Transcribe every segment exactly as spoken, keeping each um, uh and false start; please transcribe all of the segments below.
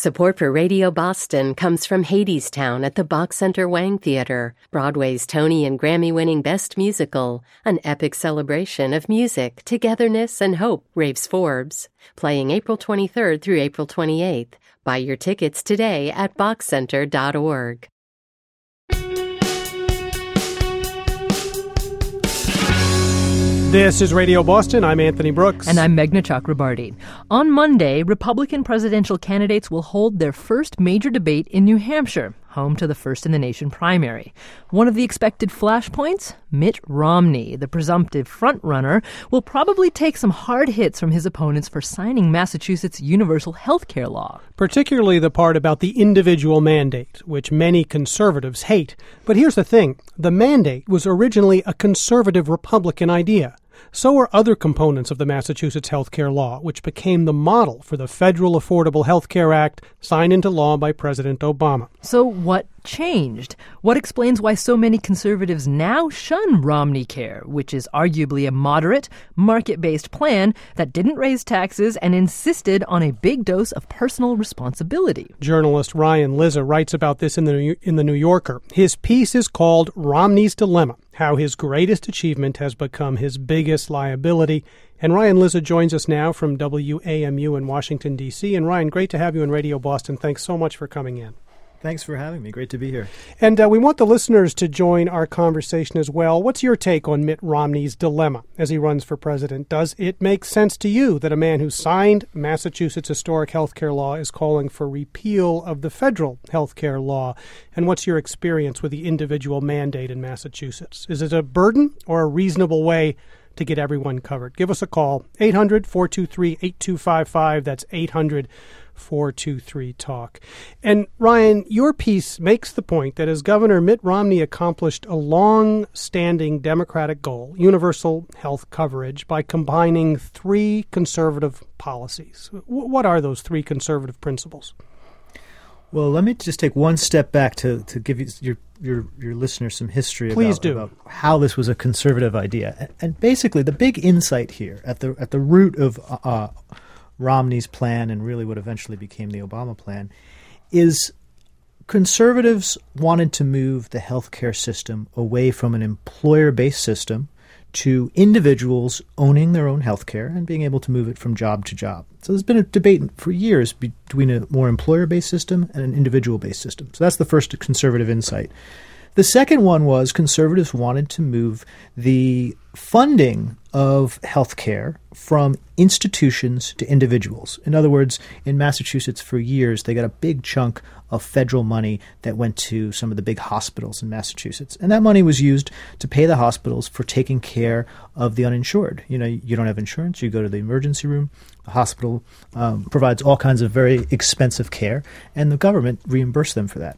Support for Radio Boston comes from Hadestown at the Bach Center Wang Theater, Broadway's Tony and Grammy-winning Best Musical, an epic celebration of music, togetherness, and hope, raves Forbes. Playing April twenty-third through April twenty-eighth. Buy your tickets today at bach center dot org. This is Radio Boston. I'm Anthony Brooks. And I'm Meghna Chakrabarti. On Monday, Republican presidential candidates will hold their first major debate in New Hampshire, home to the first-in-the-nation primary. One of the expected flashpoints? Mitt Romney, the presumptive frontrunner, will probably take some hard hits from his opponents for signing Massachusetts' universal health care law. Particularly the part about the individual mandate, which many conservatives hate. But here's the thing. The mandate was originally a conservative Republican idea. So are other components of the Massachusetts health care law, which became the model for the Federal Affordable Health Care Act signed into law by President Obama. So what changed? What explains why so many conservatives now shun Romney Care, which is arguably a moderate, market-based plan that didn't raise taxes and insisted on a big dose of personal responsibility? Journalist Ryan Lizza writes about this in the in the New Yorker. His piece is called Romney's Dilemma: How His Greatest Achievement Has Become His Biggest Liability. And Ryan Lizza joins us now from W A M U in Washington, D C. And Ryan, great to have you in Radio Boston. Thanks so much for coming in. Thanks for having me. Great to be here. And uh, we want the listeners to join our conversation as well. What's your take on Mitt Romney's dilemma as he runs for president? Does it make sense to you that a man who signed Massachusetts historic health care law is calling for repeal of the federal health care law? And what's your experience with the individual mandate in Massachusetts? Is it a burden or a reasonable way to get everyone covered? Give us a call, eight hundred, four two three, eight two five five. That's eight hundred, four two three, talk. And Ryan, your piece makes the point that as governor, Mitt Romney accomplished a long-standing Democratic goal, universal health coverage, by combining three conservative policies. W- what are those three conservative principles? Well, let me just take one step back to, to give you, your your your listeners some history Please about, do. about how this was a conservative idea. And, and basically, the big insight here at the at the root of uh, Romney's plan and really what eventually became the Obama plan is conservatives wanted to move the healthcare system away from an employer-based system to individuals owning their own healthcare and being able to move it from job to job. So there's been a debate for years between a more employer-based system and an individual-based system. So that's the first conservative insight. The second one was conservatives wanted to move the funding of healthcare from institutions to individuals. In other words, in Massachusetts for years, they got a big chunk of federal money that went to some of the big hospitals in Massachusetts. And that money was used to pay the hospitals for taking care of the uninsured. You know, you don't have insurance, you go to the emergency room, the hospital um, provides all kinds of very expensive care, and the government reimbursed them for that.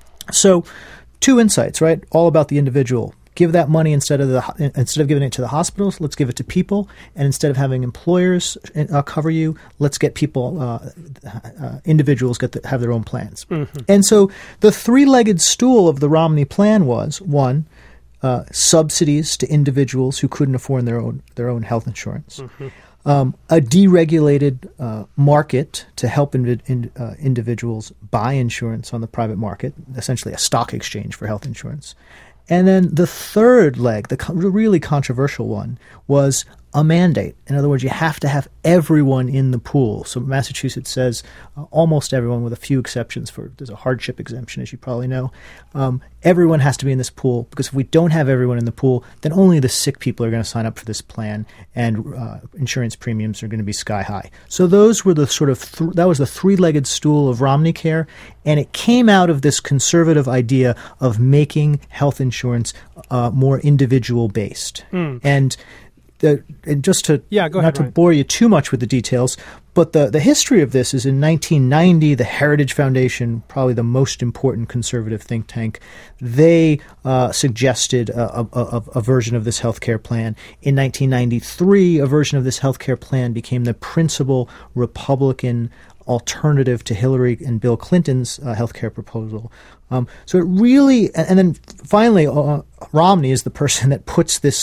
So two insights, right? All about the individual. Give that money instead of the instead of giving it to the hospitals, let's give it to people. And instead of having employers uh, cover you, let's get people, uh, uh, individuals get to have their own plans. Mm-hmm. And so the three-legged stool of the Romney plan was, one, uh, subsidies to individuals who couldn't afford their own their own health insurance. Mm-hmm. Um, a deregulated uh, market to help invi- in, uh, individuals buy insurance on the private market, essentially a stock exchange for health insurance. And then the third leg, the co- really controversial one, was a mandate. In other words, you have to have everyone in the pool. So Massachusetts says uh, almost everyone, with a few exceptions. For there's a hardship exemption, as you probably know. Um, everyone has to be in this pool, because if we don't have everyone in the pool, then only the sick people are going to sign up for this plan, and uh, insurance premiums are going to be sky high. So those were the sort of th- that was the three-legged stool of Romney Care, and it came out of this conservative idea of making health insurance uh, more individual-based. Mm. And The, and just to yeah, go not ahead, to Ryan. bore you too much with the details, but the, the history of this is in nineteen ninety, the Heritage Foundation, probably the most important conservative think tank, they uh, suggested a, a, a, a version of this healthcare plan. In nineteen ninety-three, a version of this healthcare plan became the principal Republican alternative to Hillary and Bill Clinton's uh, healthcare proposal. Um, so it really, and, and then finally, uh, Romney is the person that puts this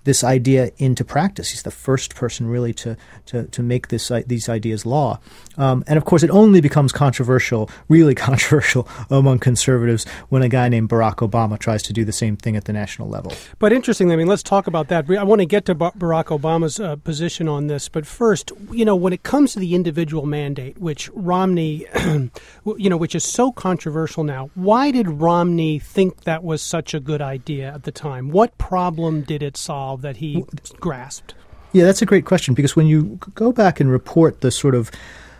this idea into practice. He's the first person really to to, to make this uh, these ideas law. Um, and of course, it only becomes controversial, really controversial among conservatives when a guy named Barack Obama tries to do the same thing at the national level. But interestingly, I mean, let's talk about that. I want to get to Barack Obama's uh, position on this. But first, you know, when it comes to the individual mandate, which Romney, you know, which is so controversial now, why did Romney think that was such a good idea at the time? What problem did it solve that he grasped? Yeah, that's a great question, because when you go back and report the sort of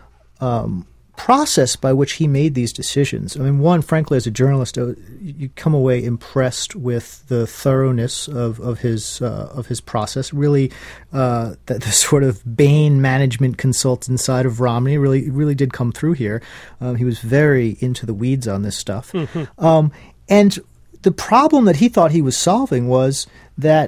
um, process by which he made these decisions, I mean, one, frankly, as a journalist, uh, you come away impressed with the thoroughness of, of his uh, of his process. Really, uh, the, the sort of Bain management consultant side of Romney really really did come through here. Um, he was very into the weeds on this stuff, mm-hmm. um, and the problem that he thought he was solving was that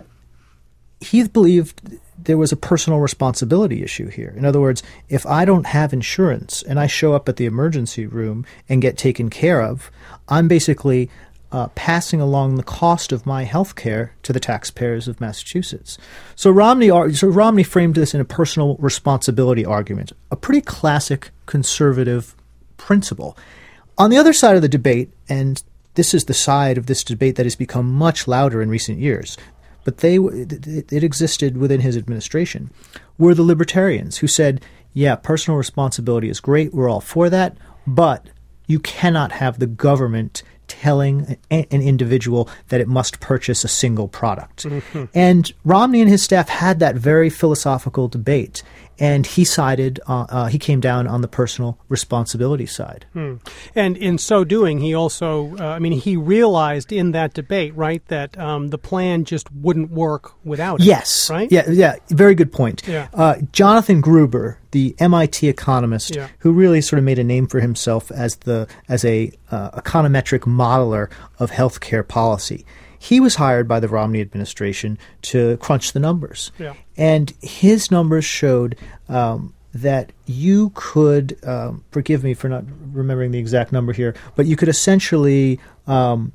he believed there was a personal responsibility issue here. In other words, if I don't have insurance and I show up at the emergency room and get taken care of, I'm basically uh, passing along the cost of my health care to the taxpayers of Massachusetts. So Romney, so Romney framed this in a personal responsibility argument, a pretty classic conservative principle. On the other side of the debate, and this is the side of this debate that has become much louder in recent years, but they it existed within his administration, were the libertarians who said, yeah, personal responsibility is great, we're all for that, but you cannot have the government telling an individual that it must purchase a single product. Mm-hmm. And Romney and his staff had that very philosophical debate, and he sided, uh, uh, he came down on the personal responsibility side. Hmm. And in so doing, he also, uh, I mean, he realized in that debate, right, that um, the plan just wouldn't work without it. Yes. Right? Yeah, yeah, very good point. Yeah. Uh, Jonathan Gruber, the M I T economist, yeah. who really sort of made a name for himself as the as a uh, econometric modeler of healthcare policy, he was hired by the Romney administration to crunch the numbers. Yeah. And his numbers showed um, that you could, um, forgive me for not remembering the exact number here, but you could essentially um,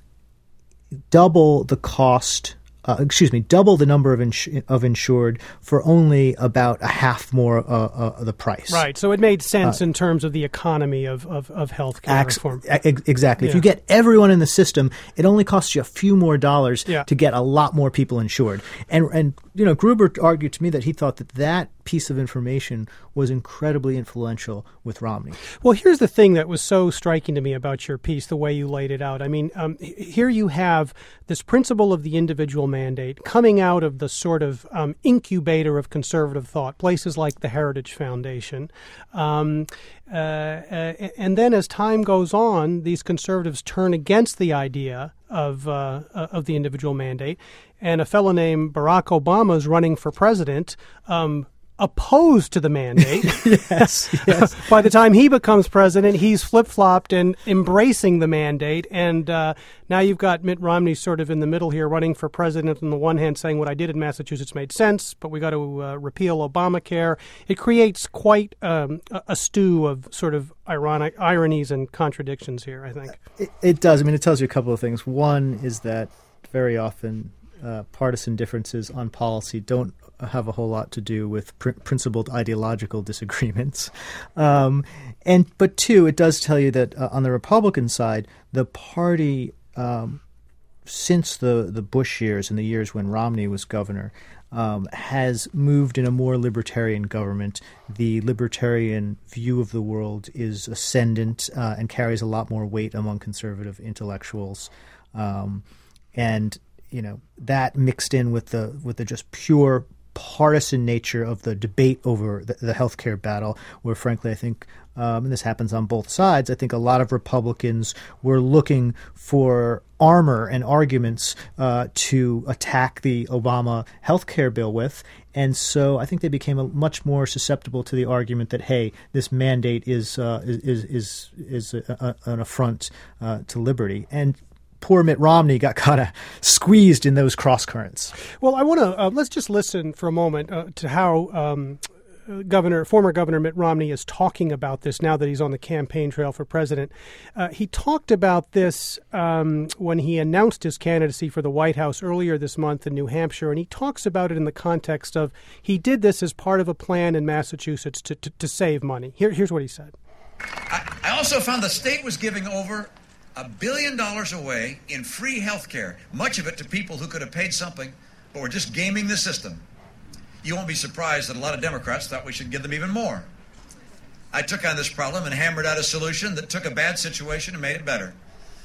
double the cost, uh, excuse me, double the number of ins- of insured for only about a half more uh, uh, the price. Right. So it made sense Uh, in terms of the economy of, of, of healthcare Ex- reform. ex- exactly. Yeah. If you get everyone in the system, it only costs you a few more dollars yeah. to get a lot more people insured. And, and you know, Gruber argued to me that he thought that that piece of information was incredibly influential with Romney. Well, here's the thing that was so striking to me about your piece, the way you laid it out. I mean, um, here you have this principle of the individual mandate coming out of the sort of um, incubator of conservative thought, places like the Heritage Foundation. Um, uh, uh, and then as time goes on, these conservatives turn against the idea of uh, of the individual mandate. And a fellow named Barack Obama is running for president, um, opposed to the mandate. yes, yes. By the time he becomes president, he's flip-flopped and embracing the mandate. And uh, now you've got Mitt Romney sort of in the middle here, running for president on the one hand, saying what I did in Massachusetts made sense, but we got to uh, repeal Obamacare. It creates quite um, a, a stew of sort of ironic ironies and contradictions here, I think. It, it does. I mean, it tells you a couple of things. One is that very often uh, partisan differences on policy don't have a whole lot to do with pr- principled ideological disagreements. Um, and but two, it does tell you that uh, on the Republican side, the party, um, since the, the Bush years and the years when Romney was governor, um, has moved in a more libertarian government. The libertarian view of the world is ascendant uh, and carries a lot more weight among conservative intellectuals. Um, and, you know, that mixed in with the with the just pure partisan nature of the debate over the, the healthcare battle, where frankly I think, um, and this happens on both sides, I think a lot of Republicans were looking for armor and arguments uh, to attack the Obama healthcare bill with. And so I think they became a, much more susceptible to the argument that, hey, this mandate is uh, is is is a, a, an affront uh, to liberty. And poor Mitt Romney got kind of squeezed in those cross currents. Well, I want to uh, let's just listen for a moment uh, to how um, Governor, former Governor Mitt Romney is talking about this now that he's on the campaign trail for president. Uh, he talked about this um, when he announced his candidacy for the White House earlier this month in New Hampshire, and he talks about it in the context of he did this as part of a plan in Massachusetts to, to, to save money. Here, here's what he said. I, I also found the state was giving over a billion dollars away in free health care, much of it to people who could have paid something but were just gaming the system. You won't be surprised that a lot of Democrats thought we should give them even more. I took on this problem and hammered out a solution that took a bad situation and made it better.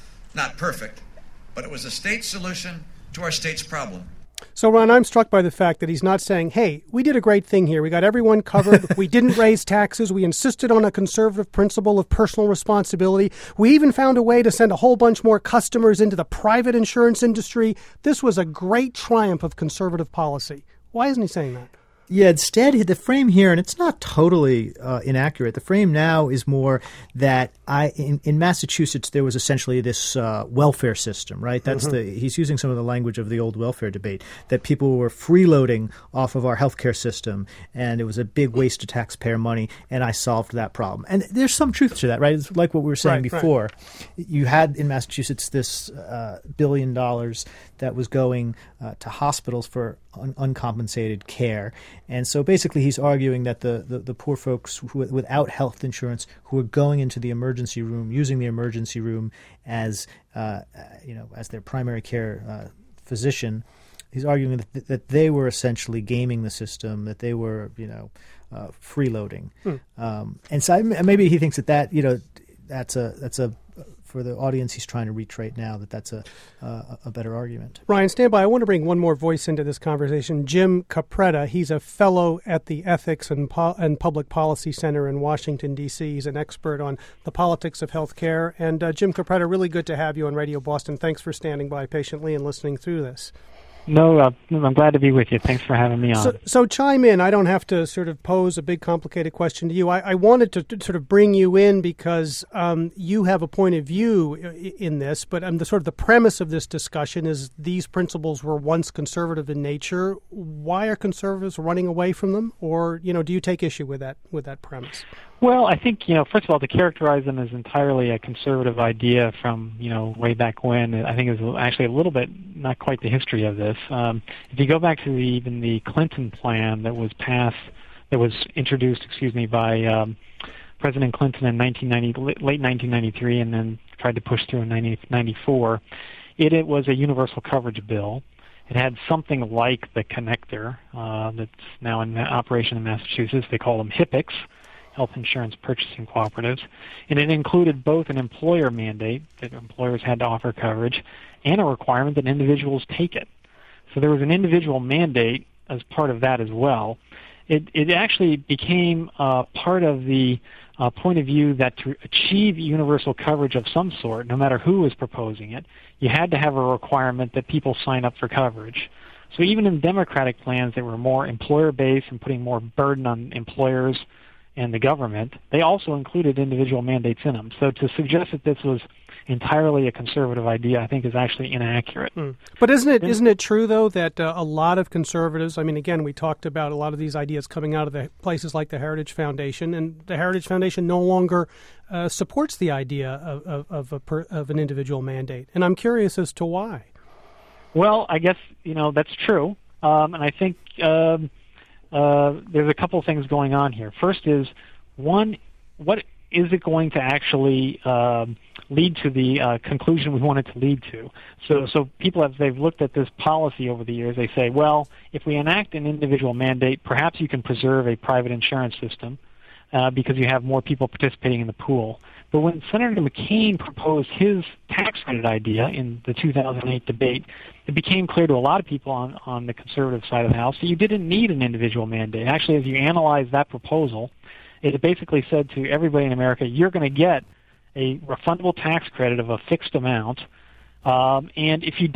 Not perfect, but it was a state solution to our state's problem. So, Ron, I'm struck by the fact that he's not saying, hey, we did a great thing here. We got everyone covered. We didn't raise taxes. We insisted on a conservative principle of personal responsibility. We even found a way to send a whole bunch more customers into the private insurance industry. This was a great triumph of conservative policy. Why isn't he saying that? Yeah, instead, the frame here, and it's not totally uh, inaccurate, the frame now is more that I in, in Massachusetts there was essentially this uh, welfare system, right? That's mm-hmm. the he's using some of the language of the old welfare debate, that people were freeloading off of our healthcare system, and it was a big waste of taxpayer money, and I solved that problem. And there's some truth to that, right? It's like what we were saying right, before. Right. You had in Massachusetts this uh, billion dollars that was going uh, to hospitals for un- uncompensated care. And so basically he's arguing that the, the, the poor folks who, without health insurance who are going into the emergency room, using the emergency room as uh, you know as their primary care uh, physician, he's arguing that, that they were essentially gaming the system, that they were you know uh, freeloading. Hmm. Um, and so I, maybe he thinks that that you know that's a that's a for the audience he's trying to reach right now, that that's a uh, a better argument. Ryan, stand by. I want to bring one more voice into this conversation. Jim Capretta, he's a fellow at the Ethics and, po- and Public Policy Center in Washington, D C He's an expert on the politics of health care. And uh, Jim Capretta, really good to have you on Radio Boston. Thanks for standing by patiently and listening through this. No, uh, I'm glad to be with you. Thanks for having me on. So, so chime in. I don't have to sort of pose a big, complicated question to you. I, I wanted to, to sort of bring you in because um, you have a point of view in this, but um, the sort of the premise of this discussion is these principles were once conservative in nature. Why are conservatives running away from them? Or, you know, do you take issue with that with that premise? Well, I think, you know, first of all, to characterize them as entirely a conservative idea from, you know, way back when, I think is actually a little bit not quite the history of this. Um, if you go back to the, even the Clinton plan that was passed, that was introduced, excuse me, by um, President Clinton in nineteen ninety, late nineteen ninety-three, and then tried to push through in nineteen ninety-four, it, it was a universal coverage bill. It had something like the connector uh, that's now in operation in Massachusetts. They call them HIPPICs, Health Insurance Purchasing Cooperatives, and it included both an employer mandate that employers had to offer coverage and a requirement that individuals take it. So there was an individual mandate as part of that as well. It, it actually became uh, part of the uh, point of view that to achieve universal coverage of some sort, no matter who was proposing it, you had to have a requirement that people sign up for coverage. So even in Democratic plans that were more employer-based and putting more burden on employers and the government, they also included individual mandates in them. So to suggest that this was entirely a conservative idea, I think, is actually inaccurate. Mm. But isn't it isn't it true, though, that uh, a lot of conservatives, I mean, again, we talked about a lot of these ideas coming out of the places like the Heritage Foundation, and the Heritage Foundation no longer uh, supports the idea of, of, of, a per, of an individual mandate. And I'm curious as to why. Well, I guess, you know, that's true. Um, and I think um, uh, there's a couple of things going on here. First is, one, what is it going to actually um, lead to the uh, conclusion we want it to lead to? So, so people, as they've looked at this policy over the years, they say, well, if we enact an individual mandate, perhaps you can preserve a private insurance system uh, because you have more people participating in the pool. But when Senator McCain proposed his tax credit idea in the two thousand eight debate, it became clear to a lot of people on, on the conservative side of the House that you didn't need an individual mandate. Actually, as you analyze that proposal, it basically said to everybody in America, you're going to get a refundable tax credit of a fixed amount, um, and if you don't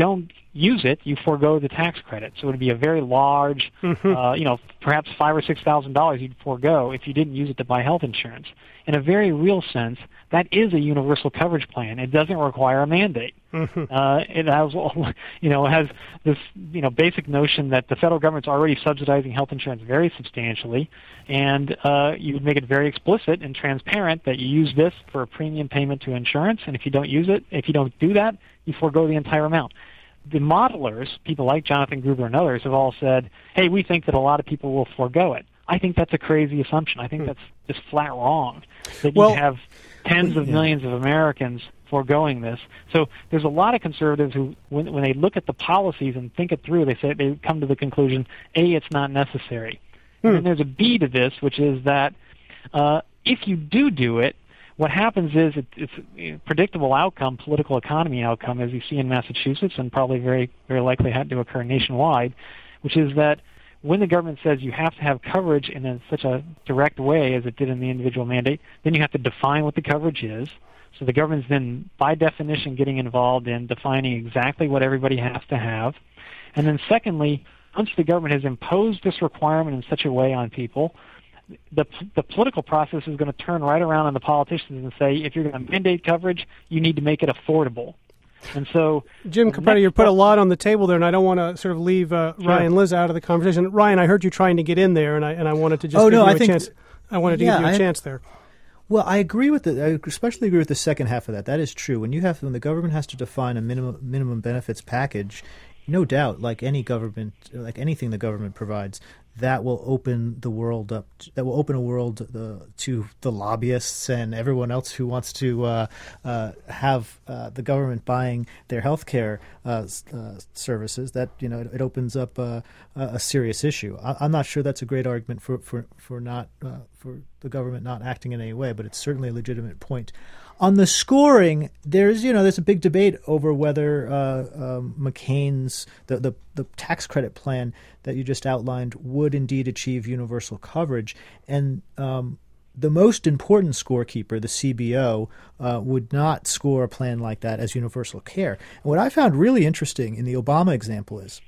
use it, you forego the tax credit. So it would be a very large, mm-hmm. uh, you know, perhaps five or six thousand dollars you'd forego if you didn't use it to buy health insurance. In a very real sense, that is a universal coverage plan. It doesn't require a mandate. Mm-hmm. Uh, it has, you know, it has this, you know, basic notion that the federal government's already subsidizing health insurance very substantially, and uh, you would make it very explicit and transparent that you use this for a premium payment to insurance, and if you don't use it, if you don't do that, you forego the entire amount. The modelers, people like Jonathan Gruber and others, have all said, hey, we think that a lot of people will forego it. I think that's a crazy assumption. I think hmm. that's just flat wrong, that well, you have tens of yeah. millions of Americans foregoing this. So there's a lot of conservatives who, when, when they look at the policies and think it through, they say they come to the conclusion, A, it's not necessary. Hmm. And then there's a B to this, which is that uh, if you do do it, what happens is it, it's a predictable outcome, political economy outcome, as you see in Massachusetts and probably very, very likely had to occur nationwide, which is that when the government says you have to have coverage in a, such a direct way as it did in the individual mandate, then you have to define what the coverage is. So the government's then, by definition, getting involved in defining exactly what everybody has to have. And then secondly, once the government has imposed this requirement in such a way on people, the the political process is going to turn right around on the politicians and say, if you're going to mandate coverage, you need to make it affordable. And so, Jim Capretta, you put a lot on the table there, and I don't want to sort of leave uh, sure. Ryan Liz out of the conversation. Ryan, I heard you trying to get in there, and I and I wanted to just oh, give no, you I a think, chance. I wanted to yeah, give you a I, chance there. Well, I agree with the. I especially agree with the second half of that. That is true. When you have when the government has to define a minimum minimum benefits package, no doubt, like any government, like anything the government provides, that will open the world up. That will open a world the, to the lobbyists and everyone else who wants to uh, uh, have uh, the government buying their health care uh, uh, services. That you know, it, it opens up uh, a serious issue. I, I'm not sure that's a great argument for for for not uh, for the government not acting in any way, but it's certainly a legitimate point. On the scoring, there's you know there's a big debate over whether uh, um, McCain's the, the the tax credit plan that you just outlined would indeed achieve universal coverage, and um, the most important scorekeeper, the C B O, uh, would not score a plan like that as universal care. And what I found really interesting in the Obama example is,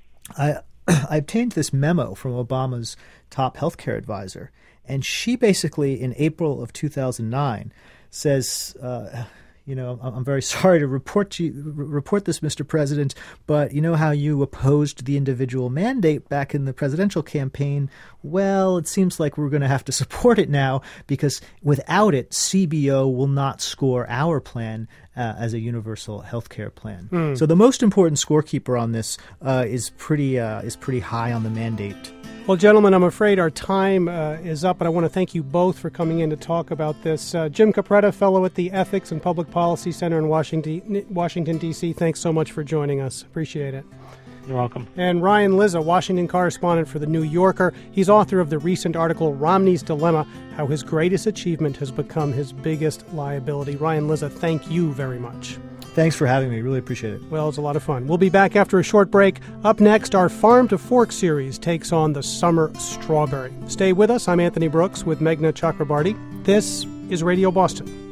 I I obtained this memo from Obama's top healthcare advisor, and she basically in April of two thousand nine. Says, uh, you know, I'm very sorry to report to you, report this, Mister President, but you know how you opposed the individual mandate back in the presidential campaign? Well, it seems like we're going to have to support it now because without it, C B O will not score our plan uh, as a universal health care plan. Mm. So the most important scorekeeper on this uh, is pretty uh, is pretty high on the mandate. Well, gentlemen, I'm afraid our time uh, is up, but I want to thank you both for coming in to talk about this. Uh, Jim Capretta, fellow at the Ethics and Public Policy Center in Washington, Washington, D C, thanks so much for joining us. Appreciate it. You're welcome. And Ryan Liz, a Washington correspondent for The New Yorker. He's author of the recent article, Romney's Dilemma, How His Greatest Achievement Has Become His Biggest Liability. Ryan Liz, thank you very much. Thanks for having me. Really appreciate it. Well, it's a lot of fun. We'll be back after a short break. Up next, our Farm to Fork series takes on the summer strawberry. Stay with us. I'm Anthony Brooks with Meghna Chakrabarty. This is Radio Boston.